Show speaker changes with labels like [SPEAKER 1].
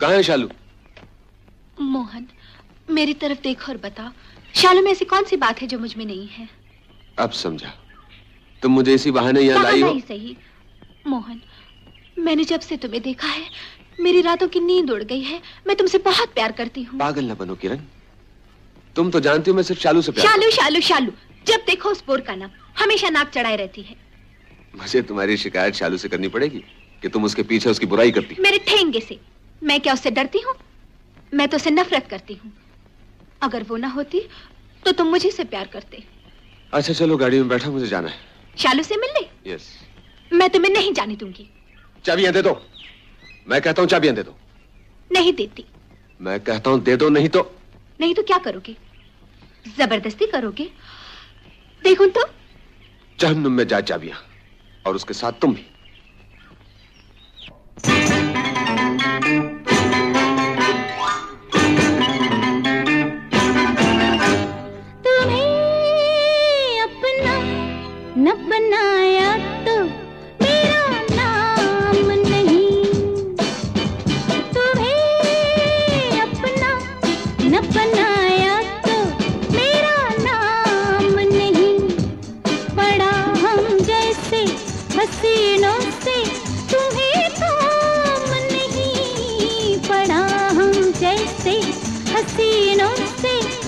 [SPEAKER 1] कहाँ है शालू?
[SPEAKER 2] मोहन, मेरी तरफ देखो और बताओ, शालू में ऐसी कौन सी बात है जो मुझ में नहीं है?
[SPEAKER 1] अब समझा, तुम मुझे इसी बहाने यहाँ लाई हो।
[SPEAKER 2] सही मोहन, मैंने जब से तुम्हें देखा है मेरी रातों की नींद उड़ गई है। मैं तुमसे बहुत प्यार करती हूँ।
[SPEAKER 1] पागल ना बनो किरण, तुम तो जानती हो मैं सिर्फ शालू से प्यार
[SPEAKER 2] शालू शालू शालू, जब देखो उस पोर का नाम हमेशा नाक चढ़ाए रहती है।
[SPEAKER 1] मुझे तुम्हारी शिकायत शालू से करनी पड़ेगी कि तुम उसके पीछे उसकी बुराई करती।
[SPEAKER 2] मेरे ठेंगे से। मैं क्या उससे डरती हूँ? मैं तो उससे नफरत करती हूँ। अगर वो ना होती तो तुम मुझे से प्यार करते।
[SPEAKER 1] अच्छा चलो गाड़ी में बैठो, मुझे जाना है
[SPEAKER 2] शालू से मिलने।
[SPEAKER 1] यस।
[SPEAKER 2] मैं तुम्हें नहीं जाने दूंगी।
[SPEAKER 1] चाबियां दे दो। मैं कहता हूँ चाबियां दे दो।
[SPEAKER 2] नहीं देती।
[SPEAKER 1] मैं कहता हूँ दे दो, नहीं तो।
[SPEAKER 2] नहीं तो क्या करोगे? जबरदस्ती करोगे? देखो तो।
[SPEAKER 1] जहन्नुम में जा चाबियां, और उसके साथ तुम भी।
[SPEAKER 3] तुम्हें अपना न बनाया तो मेरा नाम नहीं। तुम्हें अपना न बनाया तो मेरा नाम नहीं। पड़ा हम जैसे हसीनों से तुम्हें काम नहीं। पड़ा हम जैसे हसीनों से